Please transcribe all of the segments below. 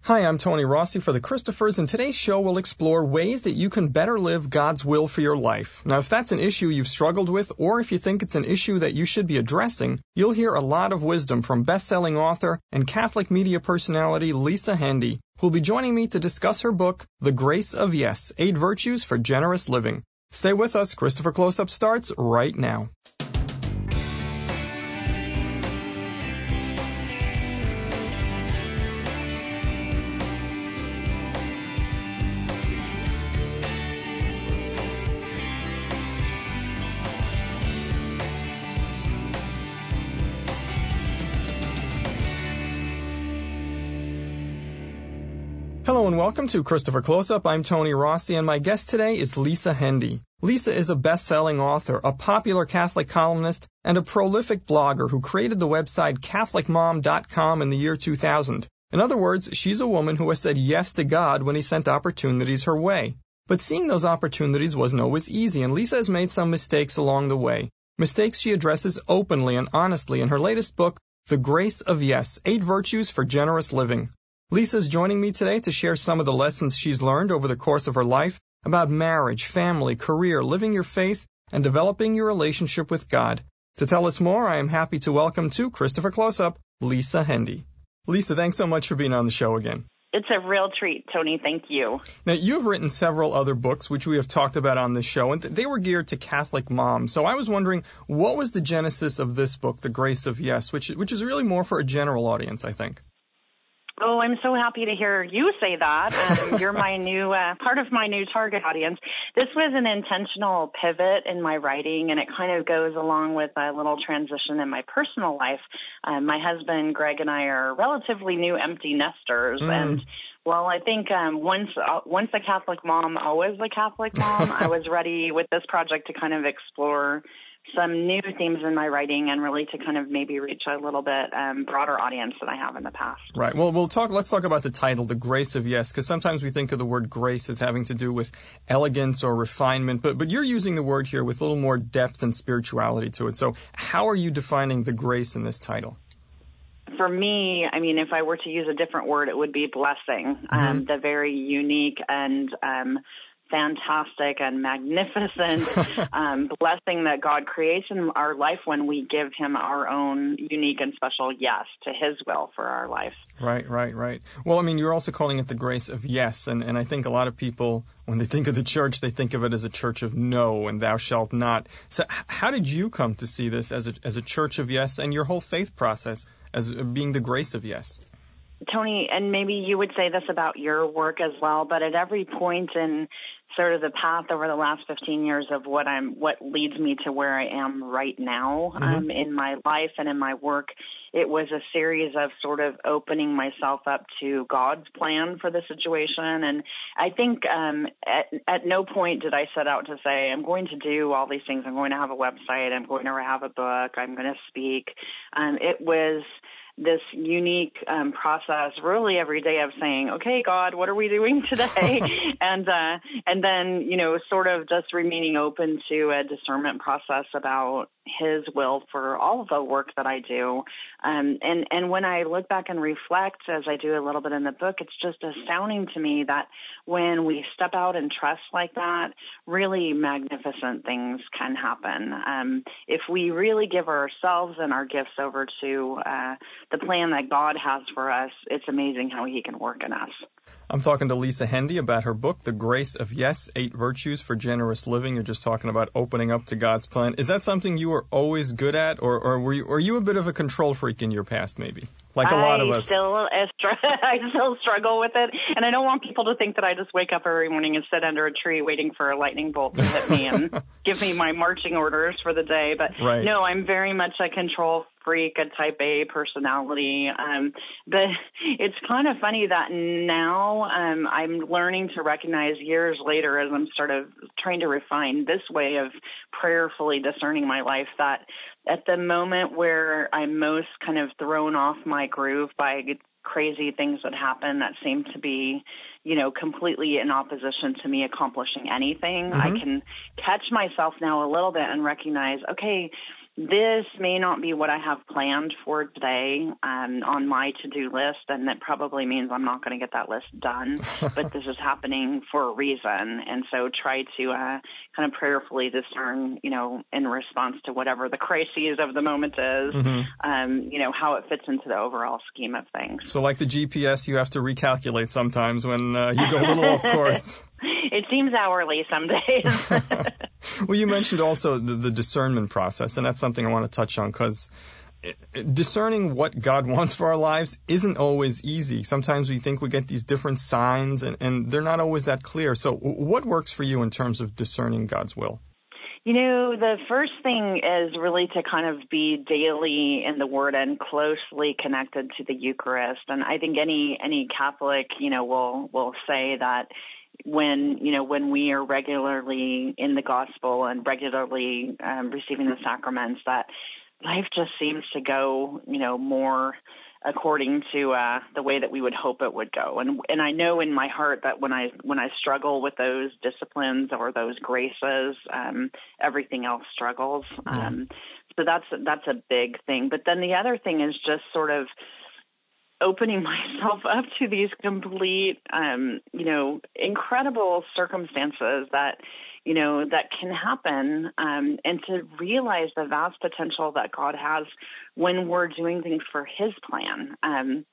Hi, I'm Tony Rossi for the Christophers, and today's show will explore ways that you can better live God's will for your life. Now, if that's an issue you've struggled with, or if you think it's an issue that you should be addressing, you'll hear a lot of wisdom from best-selling author and Catholic media personality Lisa Hendey, who'll be joining me to discuss her book, The Grace of Yes, 8 Virtues for Generous Living. Stay with us. Christopher Close-Up starts right now. Hello and welcome to Christopher Close-Up. I'm Tony Rossi, and my guest today is Lisa Hendey. Lisa is a best-selling author, a popular Catholic columnist, and a prolific blogger who created the website CatholicMom.com in the year 2000. In other words, she's a woman who has said yes to God when He sent opportunities her way. But seeing those opportunities wasn't always easy, and Lisa has made some mistakes along the way. Mistakes she addresses openly and honestly in her latest book, The Grace of Yes, 8 Virtues for Generous Living. Lisa's joining me today to share some of the lessons she's learned over the course of her life about marriage, family, career, living your faith, and developing your relationship with God. To tell us more, I am happy to welcome to Christopher Close-Up, Lisa Hendey. Lisa, thanks so much for being on the show again. It's a real treat, Tony. Thank you. Now, you've written several other books, which we have talked about on this show, and they were geared to Catholic moms. So I was wondering, what was the genesis of this book, The Grace of Yes, which is really more for a general audience, I think? Oh, I'm so happy to hear you say that. You're my new part of my new target audience. This was an intentional pivot in my writing, and it kind of goes along with a little transition in my personal life. My husband, Greg, and I are relatively new empty nesters, and well, I think once a Catholic mom, always a Catholic mom, I was ready with this project to kind of explore some new themes in my writing and really to kind of maybe reach a little bit broader audience than I have in the past. Right. Well, let's talk about the title, The Grace of Yes, because sometimes we think of the word grace as having to do with elegance or refinement, but you're using the word here with a little more depth and spirituality to it. So how are you defining the grace in this title? For me, I mean, if I were to use a different word, it would be blessing, the very unique and fantastic and magnificent blessing that God creates in our life when we give Him our own unique and special yes to His will for our life. Right. Well, I mean, you're also calling it the grace of yes, and I think a lot of people, when they think of the church, they think of it as a church of no and thou shalt not. So how did you come to see this as a church of yes and your whole faith process as being the grace of yes? Tony, and maybe you would say this about your work as well, but at every point in sort of the path over the last 15 years of what leads me to where I am right now in my life and in my work, it was a series of sort of opening myself up to God's plan for the situation. And I think at no point did I set out to say, I'm going to do all these things. I'm going to have a website. I'm going to have a book. I'm going to speak. It was this unique process really every day of saying, okay, God, what are we doing today? and then, sort of just remaining open to a discernment process about His will for all of the work that I do. And when I look back and reflect, as I do a little bit in the book, it's just astounding to me that when we step out and trust like that, really magnificent things can happen. If we really give ourselves and our gifts over to the plan that God has for us, it's amazing how He can work in us. I'm talking to Lisa Hendey about her book, The Grace of Yes, 8 Virtues for Generous Living. You're just talking about opening up to God's plan. Is that something you were always good at, or were you a bit of a control freak in your past, maybe? Like a lot of us. I still struggle with it, and I don't want people to think that I just wake up every morning and sit under a tree waiting for a lightning bolt to hit me and give me my marching orders for the day. But No, I'm very much a control freak, a type A personality. But it's kind of funny that now I'm learning to recognize years later as I'm sort of trying to refine this way of prayerfully discerning my life that at the moment where I'm most kind of thrown off my groove by crazy things that happen that seem to be, completely in opposition to me accomplishing anything, I can catch myself now a little bit and recognize, okay, this may not be what I have planned for today on my to-do list, and that probably means I'm not going to get that list done, but this is happening for a reason. And so try to kind of prayerfully discern, in response to whatever the crises of the moment is, how it fits into the overall scheme of things. So like the GPS, you have to recalculate sometimes when you go a little off course. It seems hourly some days. Well, you mentioned also the discernment process, and that's something I want to touch on, because discerning what God wants for our lives isn't always easy. Sometimes we think we get these different signs, and they're not always that clear. So what works for you in terms of discerning God's will? The first thing is really to kind of be daily in the Word and closely connected to the Eucharist. And I think any Catholic, will say that when we are regularly in the gospel and regularly receiving the sacraments, that life just seems to go, more according to the way that we would hope it would go. And I know in my heart that when I struggle with those disciplines or those graces, everything else struggles. So that's a big thing. But then the other thing is just sort of opening myself up to these complete, incredible circumstances that can happen, and to realize the vast potential that God has when we're doing things for His plan, and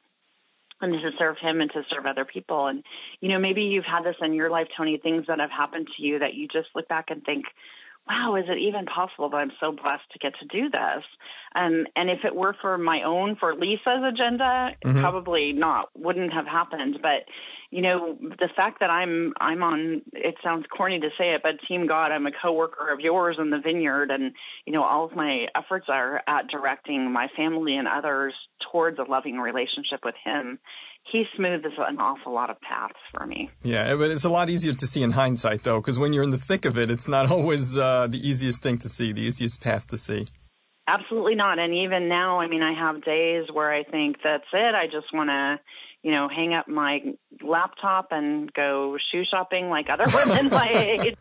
to serve Him and to serve other people. And, maybe you've had this in your life, Tony, things that have happened to you that you just look back and think, wow, is it even possible that I'm so blessed to get to do this? And if it were for Lisa's agenda, probably wouldn't have happened. But, the fact that I'm on, it sounds corny to say it, but Team God, I'm a coworker of yours in the vineyard, and, all of my efforts are at directing my family and others towards a loving relationship with Him. He smoothes an awful lot of paths for me. Yeah, but it's a lot easier to see in hindsight, though, because when you're in the thick of it, it's not always the easiest thing to see, the easiest path to see. Absolutely not. And even now, I have days where I think that's it. I just want to, hang up my laptop and go shoe shopping like other women my age.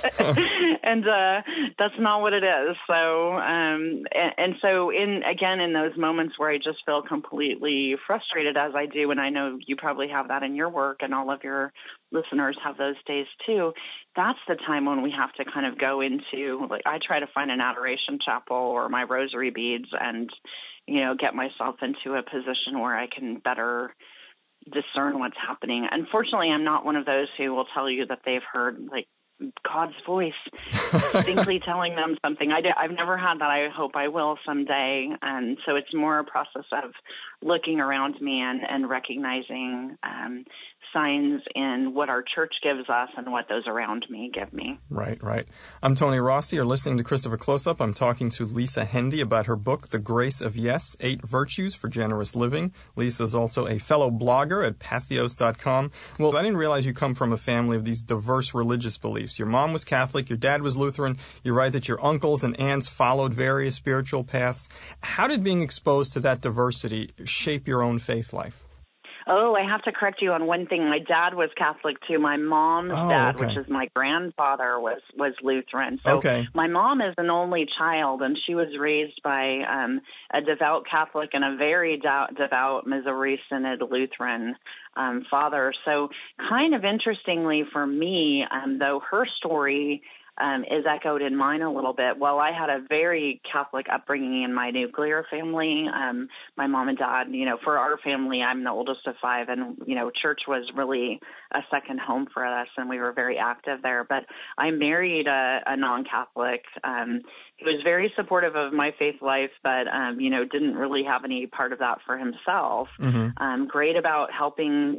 And that's not what it is. So, and so in those moments where I just feel completely frustrated, as I do, and I know you probably have that in your work and all of your listeners have those days too, that's the time when we have to kind of go into, I try to find an adoration chapel or my rosary beads and, get myself into a position where I can better discern what's happening. Unfortunately, I'm not one of those who will tell you that they've heard God's voice distinctly telling them something. I've never had that. I hope I will someday. And so it's more a process of looking around me and recognizing signs in what our church gives us and what those around me give me. Right. I'm Tony Rossi. You're listening to Christopher Close-Up. I'm talking to Lisa Hendey about her book, The Grace of Yes, 8 Virtues for Generous Living. Lisa is also a fellow blogger at Patheos.com. Well, I didn't realize you come from a family of these diverse religious beliefs. Your mom was Catholic, your dad was Lutheran. You write that your uncles and aunts followed various spiritual paths. How did being exposed to that diversity shape your own faith life? Oh, I have to correct you on one thing. My dad was Catholic, too. My mom's dad, which is my grandfather, was Lutheran. So my mom is an only child, and she was raised by a devout Catholic and a very devout Missouri Synod Lutheran father. So kind of interestingly for me, though her story is echoed in mine a little bit. Well, I had a very Catholic upbringing in my nuclear family. My mom and dad, for our family, I'm the oldest of 5, and, church was really a second home for us, and we were very active there. But I married a non-Catholic who was very supportive of my faith life, but, didn't really have any part of that for himself. Great about helping,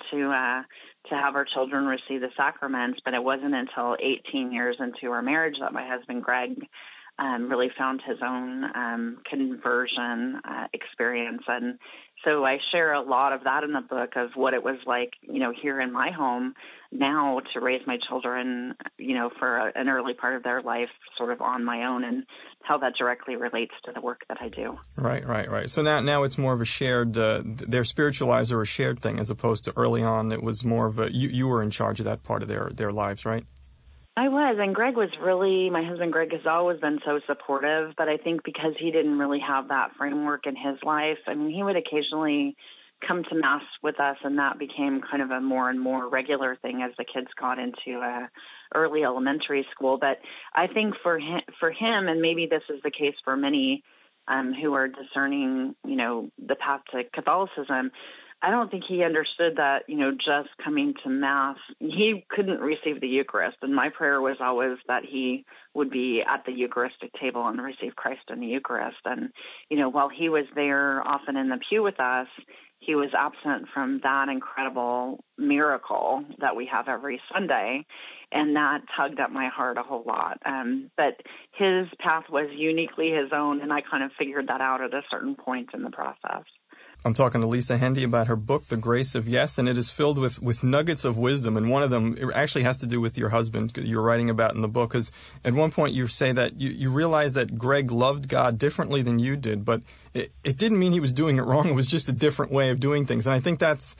to have our children receive the sacraments, but it wasn't until 18 years into our marriage that my husband, Greg, really found his own conversion experience. And so I share a lot of that in the book of what it was like, here in my home now to raise my children, for an early part of their life sort of on my own, and how that directly relates to the work that I do. Right. So now it's more of a shared, their spiritual lives are a shared thing, as opposed to early on it was more of a, you were in charge of that part of their lives, right? I was, and my husband Greg has always been so supportive, but I think because he didn't really have that framework in his life, I mean, he would occasionally come to Mass with us, and that became kind of a more and more regular thing as the kids got into early elementary school. But I think for him, and maybe this is the case for many who are discerning, the path to Catholicism, I don't think he understood that, just coming to Mass, he couldn't receive the Eucharist. And my prayer was always that he would be at the Eucharistic table and receive Christ in the Eucharist. And, while he was there often in the pew with us, he was absent from that incredible miracle that we have every Sunday. And that tugged at my heart a whole lot. But his path was uniquely his own, and I kind of figured that out at a certain point in the process. I'm talking to Lisa Hendey about her book, The Grace of Yes, and it is filled with nuggets of wisdom. And one of them it actually has to do with your husband you're writing about in the book. Because at one point you say that you realized that Greg loved God differently than you did, but it didn't mean he was doing it wrong. It was just a different way of doing things. And I think that's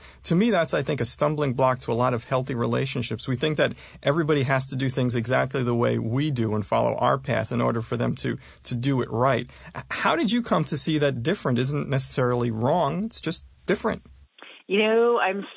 a stumbling block to a lot of healthy relationships. We think that everybody has to do things exactly the way we do and follow our path in order for them to do it right. How did you come to see that different isn't necessarily wrong? It's just different. I'm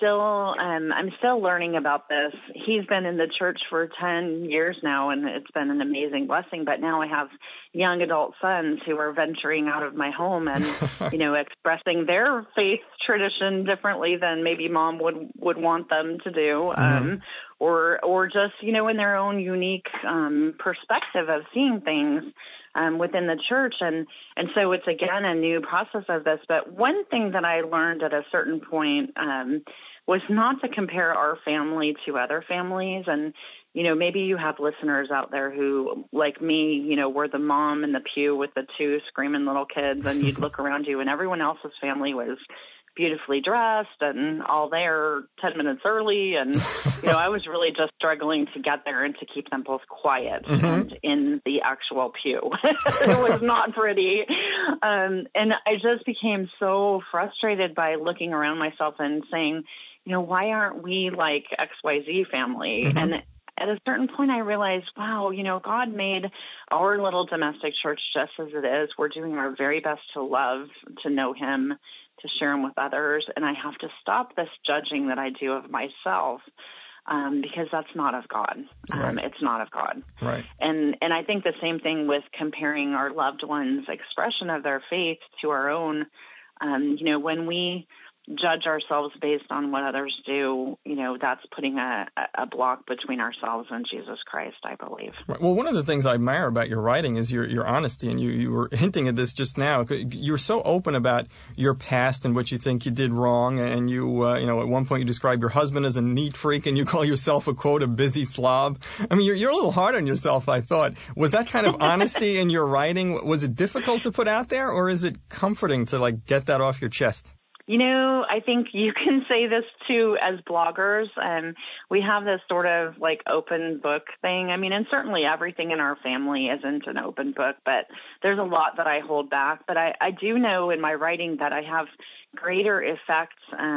still learning about this. He's been in the church for 10 years now, and it's been an amazing blessing. But now I have young adult sons who are venturing out of my home and, expressing their faith tradition differently than maybe mom would want them to do. Mm-hmm. Or just, in their own unique perspective of seeing things within the church. And so it's, again, a new process of this. But one thing that I learned at a certain point was not to compare our family to other families. And, maybe you have listeners out there who, like me, were the mom in the pew with the two screaming little kids, and you'd look around you and everyone else's family was beautifully dressed and all there 10 minutes early. And, I was really just struggling to get there and to keep them both quiet mm-hmm. and in the actual pew. It was not pretty. And I just became so frustrated by looking around myself and saying, why aren't we like XYZ family? Mm-hmm. And at a certain point, I realized, wow, God made our little domestic church just as it is. We're doing our very best to love, to know him, to share him with others. And I have to stop this judging that I do of myself because that's not of God. Right. It's not of God. Right. And I think the same thing with comparing our loved ones' expression of their faith to our own. When we judge ourselves based on what others do, that's putting a block between ourselves and Jesus Christ, I believe. Right. Well, one of the things I admire about your writing is your honesty, and you were hinting at this just now. You're so open about your past and what you think you did wrong, and you at one point you describe your husband as a neat freak, and you call yourself, a quote, a busy slob. I mean, you're a little hard on yourself, I thought. Was that kind of honesty in your writing, was it difficult to put out there, or is it comforting to, get that off your chest? I think you can say this too as bloggers. We have this sort of open book thing. I mean, and certainly everything in our family isn't an open book, but there's a lot that I hold back. But I do know in my writing that I have greater effect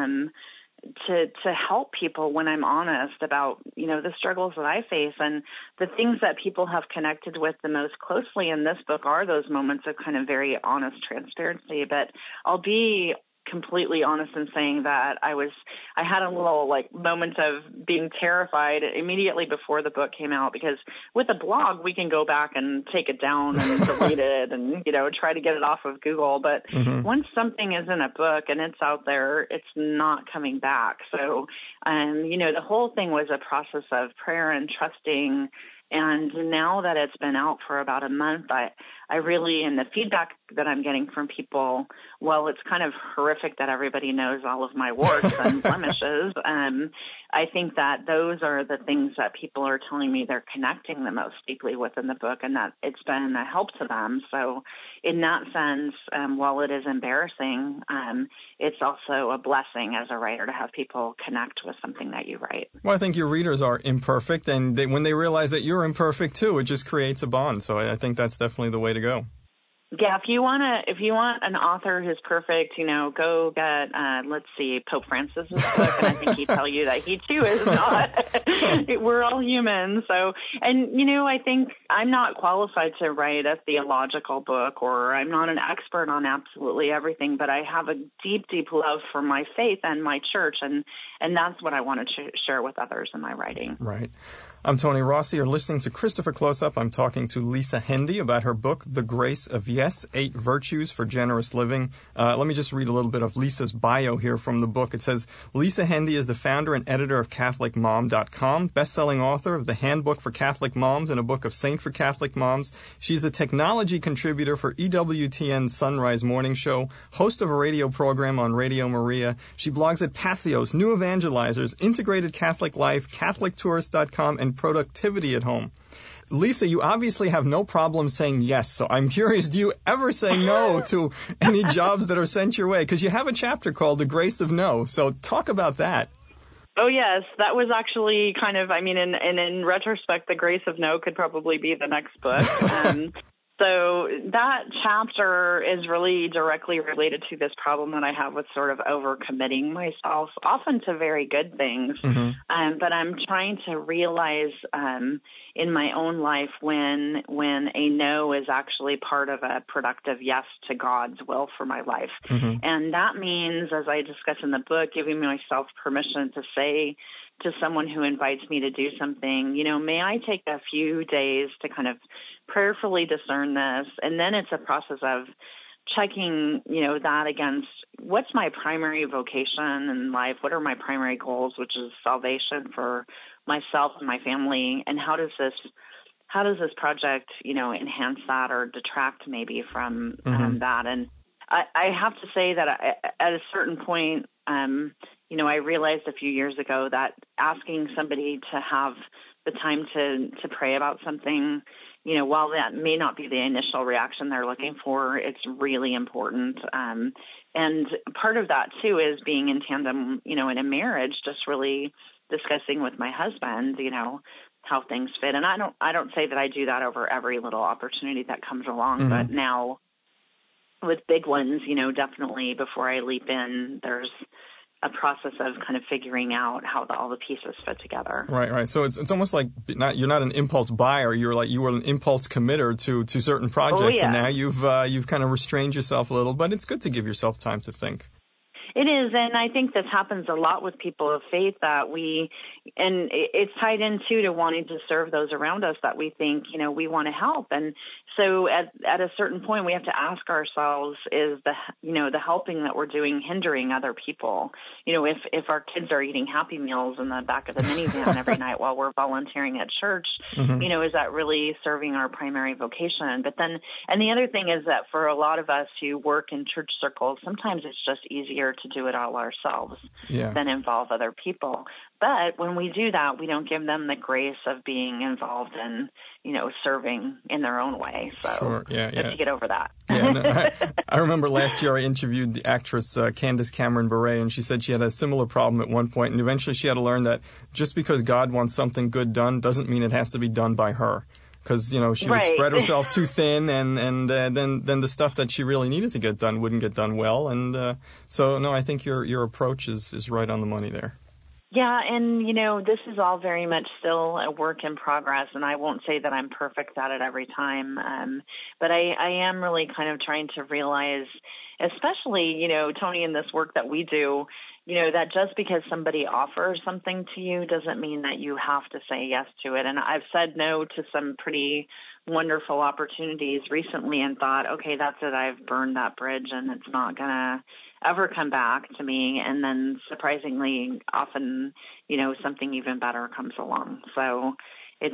to help people when I'm honest about, the struggles that I face. And the things that people have connected with the most closely in this book are those moments of kind of very honest transparency. But I'll be completely honest in saying that I had a little moment of being terrified immediately before the book came out, because with a blog we can go back and take it down and delete it and try to get it off of Google, but mm-hmm. once something is in a book and it's out there, it's not coming back. So the whole thing was a process of prayer and trusting. And now that it's been out for about a month, I really, and the feedback that I'm getting from people, well, it's kind of horrific that everybody knows all of my warts and blemishes. I think that those are the things that people are telling me they're connecting the most deeply with in the book, and that it's been a help to them. So in that sense, while it is embarrassing, it's also a blessing as a writer to have people connect with something that you write. Well, I think your readers are imperfect, and when they realize that you're imperfect too, it just creates a bond. So I think that's definitely the way to go. Yeah, if you want an author who's perfect, go get, let's see, Pope Francis's book, and I think he'd tell you that he too is not. We're all human. So, and I think I'm not qualified to write a theological book, or I'm not an expert on absolutely everything, but I have a deep, deep love for my faith and my church, and that's what I want to share with others in my writing. Right. I'm Tony Rossi. You're listening to Christopher Close-Up. I'm talking to Lisa Hendey about her book, The Grace of Yes, 8 Virtues for Generous Living. Let me just read a little bit of Lisa's bio here from the book. It says, Lisa Hendey is the founder and editor of CatholicMom.com, best-selling author of The Handbook for Catholic Moms and a book of Saint for Catholic Moms. She's the technology contributor for EWTN's Sunrise Morning Show, host of a radio program on Radio Maria. She blogs at Patheos, New Evangelizers, Integrated Catholic Life, CatholicTourist.com, and Productivity at Home. Lisa, you obviously have no problem saying yes, so I'm curious, do you ever say no to any jobs that are sent your way? Because you have a chapter called The Grace of No, so talk about that. Oh, yes, that was actually kind of, in retrospect, The Grace of No could probably be the next book. So that chapter is really directly related to this problem that I have with sort of overcommitting myself, often to very good things. Mm-hmm. But I'm trying to realize in my own life when a no is actually part of a productive yes to God's will for my life. Mm-hmm. And that means, as I discuss in the book, giving myself permission to say to someone who invites me to do something, may I take a few days to kind of prayerfully discern this? And then it's a process of checking, that against what's my primary vocation in life? What are my primary goals, which is salvation for myself and my family? And how does this project, enhance that or detract maybe from that? And I have to say that at a certain point, I realized a few years ago that asking somebody to have the time to pray about something, while that may not be the initial reaction they're looking for, it's really important. And part of that, too, is being in tandem, in a marriage, just really discussing with my husband, how things fit. And I don't say that I do that over every little opportunity that comes along, but now with big ones, definitely before I leap in, there's a process of kind of figuring out how all the pieces fit together. Right. So it's almost like you're not an impulse buyer. You were an impulse committer to certain projects, and now you've kind of restrained yourself a little. But it's good to give yourself time to think. It is, and I think this happens a lot with people of faith and it's tied in too to wanting to serve those around us that we think, we want to help. And so at a certain point, we have to ask ourselves, is the helping that we're doing hindering other people? If our kids are eating Happy Meals in the back of the minivan every night while we're volunteering at church, is that really serving our primary vocation? But then, and the other thing is that for a lot of us who work in church circles, sometimes it's just easier to do it all ourselves than involve other people. But when we do that, we don't give them the grace of being involved in, serving in their own way. So we have to get over that. I remember last year I interviewed the actress Candace Cameron Bure, and she said she had a similar problem at one point, and eventually she had to learn that just because God wants something good done doesn't mean it has to be done by her. Because, she would spread herself too thin, and then the stuff that she really needed to get done wouldn't get done well. And so, no, I think your approach is right on the money there. Yeah, and, this is all very much still a work in progress, and I won't say that I'm perfect at it every time. But I am really kind of trying to realize, especially, Tony, in this work that we do, that just because somebody offers something to you doesn't mean that you have to say yes to it. And I've said no to some pretty wonderful opportunities recently and thought, okay, that's it. I've burned that bridge and it's not going to ever come back to me. And then surprisingly, often, something even better comes along. So it's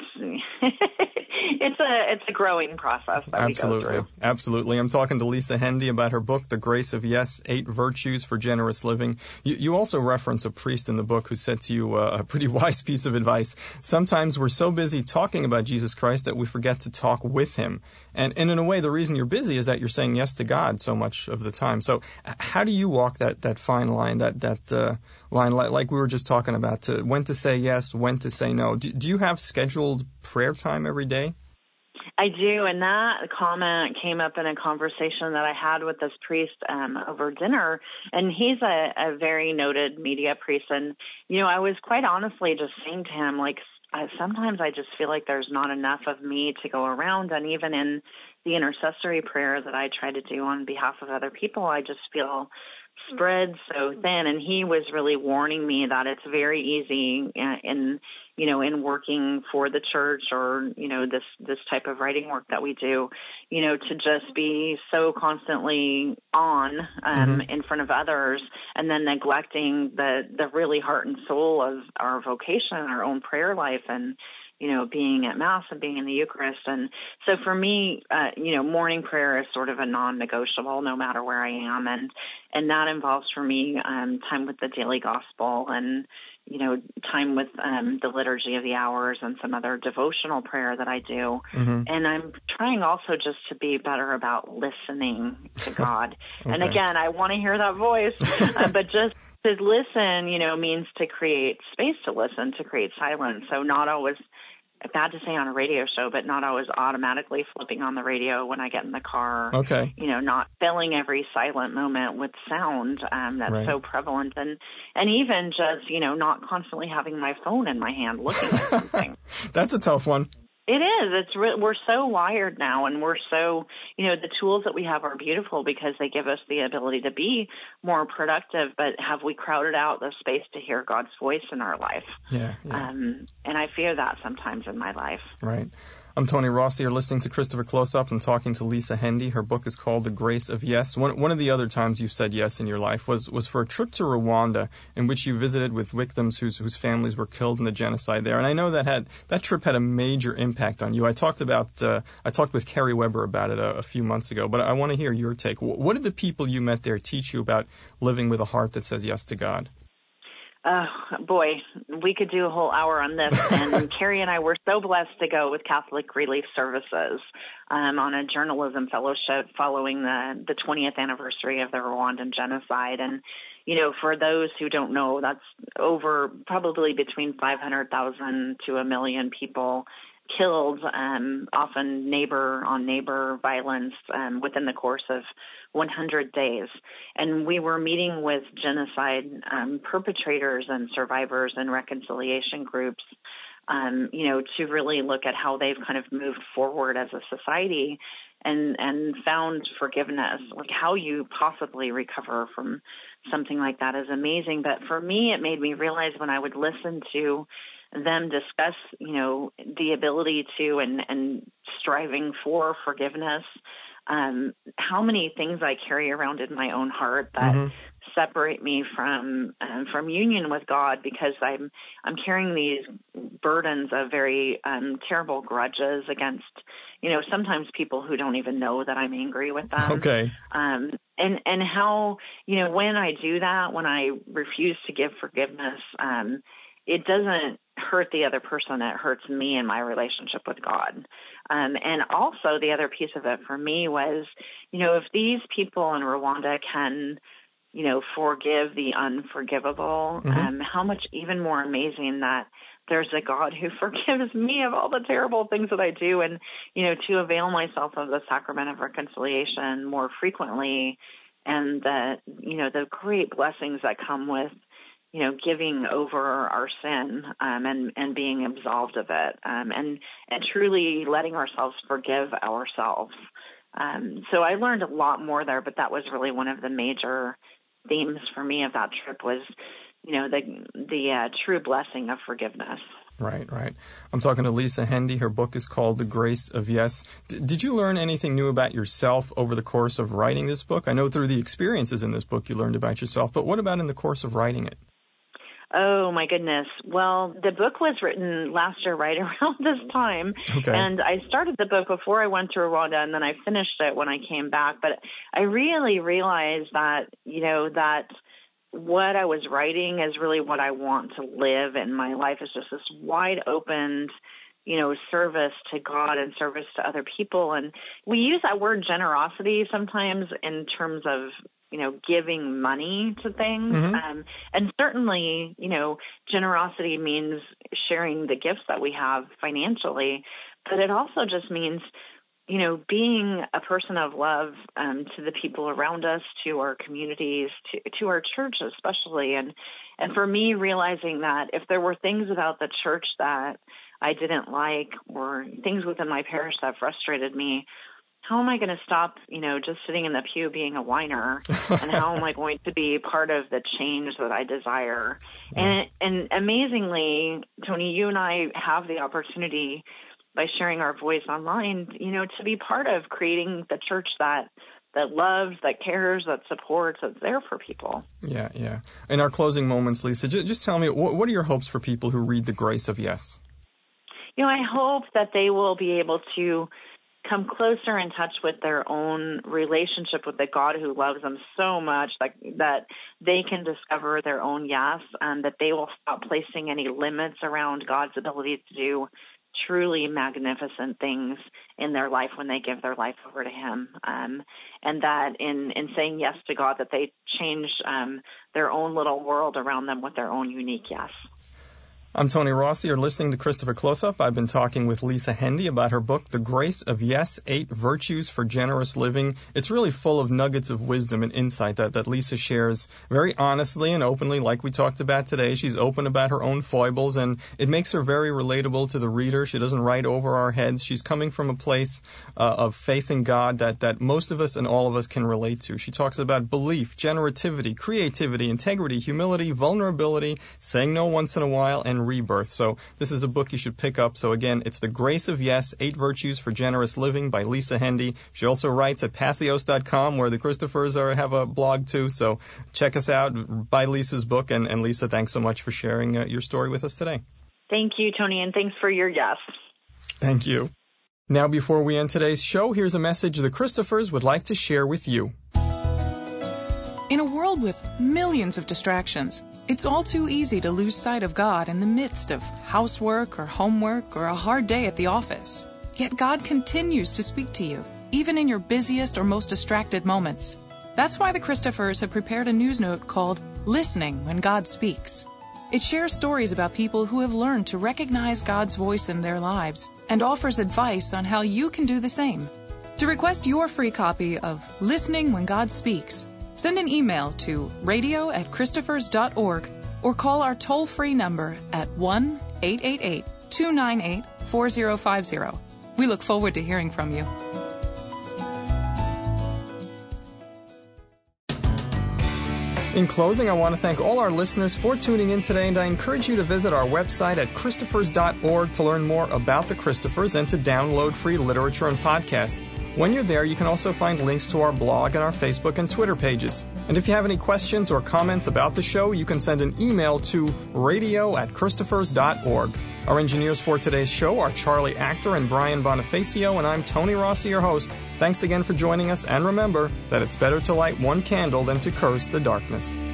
a growing process that we go through. Absolutely. I'm talking to Lisa Hendey about her book, The Grace of Yes, 8 Virtues for Generous Living. You also reference a priest in the book who said to you a pretty wise piece of advice. Sometimes we're so busy talking about Jesus Christ that we forget to talk with him. And in a way, the reason you're busy is that you're saying yes to God so much of the time. So how do you walk that fine line, that line like we were just talking about, when to say yes, when to say no? Do you have scheduled prayer time every day? I do, and that comment came up in a conversation that I had with this priest over dinner, and he's a very noted media priest, and, I was quite honestly just saying to him, like, sometimes I just feel like there's not enough of me to go around, and even in the intercessory prayer that I try to do on behalf of other people, I just feel spread so thin. And he was really warning me that it's very easy in working for the church or, this type of writing work that we do, to just be so constantly on in front of others and then neglecting the really heart and soul of our vocation, our own prayer life, and being at Mass and being in the Eucharist. And so for me, morning prayer is sort of a non-negotiable no matter where I am. And that involves for me time with the daily gospel and, time with the liturgy of the hours and some other devotional prayer that I do. And I'm trying also just to be better about listening to God. Okay. And again, I want to hear that voice, but just to listen, means to create space to listen, to create silence. So not always, bad to say on a radio show, but not always automatically flipping on the radio when I get in the car. Okay. Not filling every silent moment with sound that's so prevalent. And even just, not constantly having my phone in my hand looking at something. That's a tough one. It is. We're so wired now, and we're so, the tools that we have are beautiful because they give us the ability to be more productive, but have we crowded out the space to hear God's voice in our life? Yeah. And I fear that sometimes in my life. Right. I'm Tony Rossi. You're listening to Christopher Close-Up and talking to Lisa Hendy. Her book is called The Grace of Yes. One of the other times you said yes in your life was for a trip to Rwanda in which you visited with victims whose families were killed in the genocide there. And I know that trip had a major impact on you. I talked with Kerry Weber about it a few months ago, but I want to hear your take. What did the people you met there teach you about living with a heart that says yes to God? Boy, we could do a whole hour on this. And Carrie and I were so blessed to go with Catholic Relief Services on a journalism fellowship following the 20th anniversary of the Rwandan genocide. And, for those who don't know, that's over probably between 500,000 to 1 million people killed, often neighbor-on-neighbor violence within the course of 100 days. And we were meeting with genocide perpetrators and survivors and reconciliation groups, to really look at how they've kind of moved forward as a society and found forgiveness. Like how you possibly recover from something like that is amazing. But for me, it made me realize when I would listen to them discuss, the ability to and striving for forgiveness, how many things I carry around in my own heart that separate me from union with God, because I'm carrying these burdens of very terrible grudges against, sometimes people who don't even know that I'm angry with them. Okay. And how, when I do that, when I refuse to give forgiveness, it doesn't hurt the other person. It hurts me and my relationship with God. And also the other piece of it for me was, if these people in Rwanda can, forgive the unforgivable, how much even more amazing that there's a God who forgives me of all the terrible things that I do, and, to avail myself of the sacrament of reconciliation more frequently, and the great blessings that come with, giving over our sin and being absolved of it, and truly letting ourselves forgive ourselves. So I learned a lot more there, but that was really one of the major themes for me of that trip was, the true blessing of forgiveness. Right. I'm talking to Lisa Hendy. Her book is called The Grace of Yes. Did you learn anything new about yourself over the course of writing this book? I know through the experiences in this book you learned about yourself, but what about in the course of writing it? Oh, my goodness. Well, the book was written last year right around this time. Okay. And I started the book before I went to Rwanda, and then I finished it when I came back. But I really realized that, that what I was writing is really what I want to live, and my life is just this wide open, service to God and service to other people. And we use that word generosity sometimes in terms of, giving money to things. And certainly, generosity means sharing the gifts that we have financially. But it also just means, being a person of love to the people around us, to our communities, to our church especially. And for me, realizing that if there were things about the church that I didn't like or things within my parish that frustrated me, how am I going to stop, just sitting in the pew being a whiner? And how am I going to be part of the change that I desire? Yeah. And amazingly, Tony, you and I have the opportunity by sharing our voice online, to be part of creating the church that loves, that cares, that supports, that's there for people. Yeah. In our closing moments, Lisa, just tell me, what are your hopes for people who read The Grace of Yes? I hope that they will be able to come closer in touch with their own relationship with the God who loves them so much that they can discover their own yes, and that they will stop placing any limits around God's ability to do truly magnificent things in their life when they give their life over to Him. And that in saying yes to God, that they change their own little world around them with their own unique yes. I'm Tony Rossi. You're listening to Christopher Close-Up. I've been talking with Lisa Hendey about her book, The Grace of Yes, 8 Virtues for Generous Living. It's really full of nuggets of wisdom and insight that Lisa shares very honestly and openly, like we talked about today. She's open about her own foibles, and it makes her very relatable to the reader. She doesn't write over our heads. She's coming from a place of faith in God that most of us and all of us can relate to. She talks about belief, generativity, creativity, integrity, humility, vulnerability, saying no once in a while, and rebirth. So this is a book you should pick up. So again, it's The Grace of Yes, 8 Virtues for Generous Living by Lisa Hendey. She also writes at Patheos.com, where the Christophers have a blog too. So check us out, buy Lisa's book. And Lisa, thanks so much for sharing your story with us today. Thank you, Tony, and thanks for your yes. Thank you. Now, before we end today's show, here's a message the Christophers would like to share with you. In a world with millions of distractions, it's all too easy to lose sight of God in the midst of housework or homework or a hard day at the office. Yet God continues to speak to you, even in your busiest or most distracted moments. That's why the Christophers have prepared a news note called Listening When God Speaks. It shares stories about people who have learned to recognize God's voice in their lives and offers advice on how you can do the same. To request your free copy of Listening When God Speaks, send an email to radio@christophers.org or call our toll-free number at 1-888-298-4050. We look forward to hearing from you. In closing, I want to thank all our listeners for tuning in today, and I encourage you to visit our website at christophers.org to learn more about the Christophers and to download free literature and podcasts. When you're there, you can also find links to our blog and our Facebook and Twitter pages. And if you have any questions or comments about the show, you can send an email to radio@christophers.org. Our engineers for today's show are Charlie Actor and Brian Bonifacio, and I'm Tony Rossi, your host. Thanks again for joining us, and remember that it's better to light one candle than to curse the darkness.